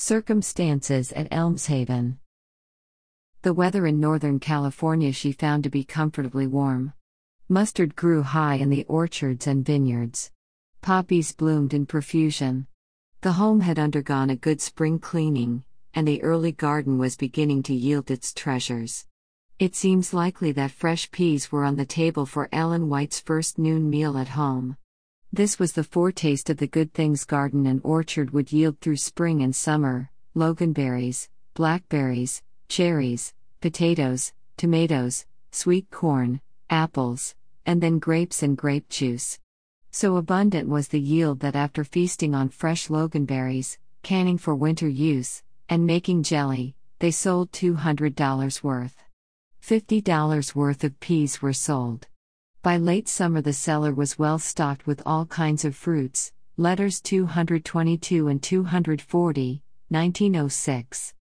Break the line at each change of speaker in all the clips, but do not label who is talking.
Circumstances at Elmshaven. The weather in Northern California she found to be comfortably warm. Mustard grew high in the orchards and vineyards. Poppies bloomed in profusion. The home had undergone a good spring cleaning, and the early garden was beginning to yield its treasures. It seems likely that fresh peas were on the table for Ellen White's first noon meal at home. This was the foretaste of the good things garden and orchard would yield through spring and summer: loganberries, blackberries, cherries, potatoes, tomatoes, sweet corn, apples, and then grapes and grape juice. So abundant was the yield that after feasting on fresh loganberries, canning for winter use, and making jelly, they sold $200 worth. $50 worth of peas were sold. By late summer the cellar was well stocked with all kinds of fruits. Letters 222 and 240, 1906.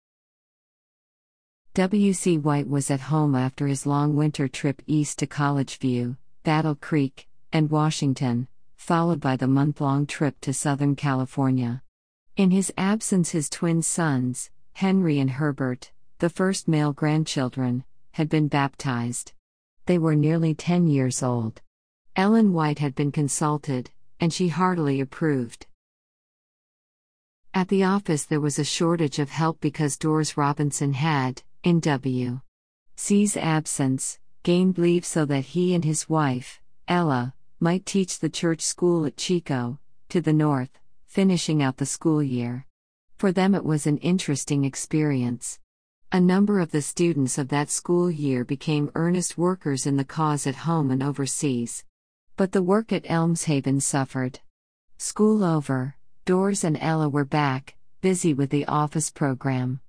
W.C. White was at home after his long winter trip east to College View, Battle Creek, and Washington, followed by the month-long trip to Southern California. In his absence his twin sons, Henry and Herbert, the first male grandchildren, had been baptized. They were nearly 10 years old. Ellen White had been consulted, and she heartily approved. At the office there was a shortage of help because Doris Robinson had, in W.C.'s absence, gained leave so that he and his wife, Ella, might teach the church school at Chico, to the north, finishing out the school year. For them it was an interesting experience. A number of the students of that school year became earnest workers in the cause at home and overseas. But the work at Elmshaven suffered. School over, Doris and Ella were back, busy with the office program.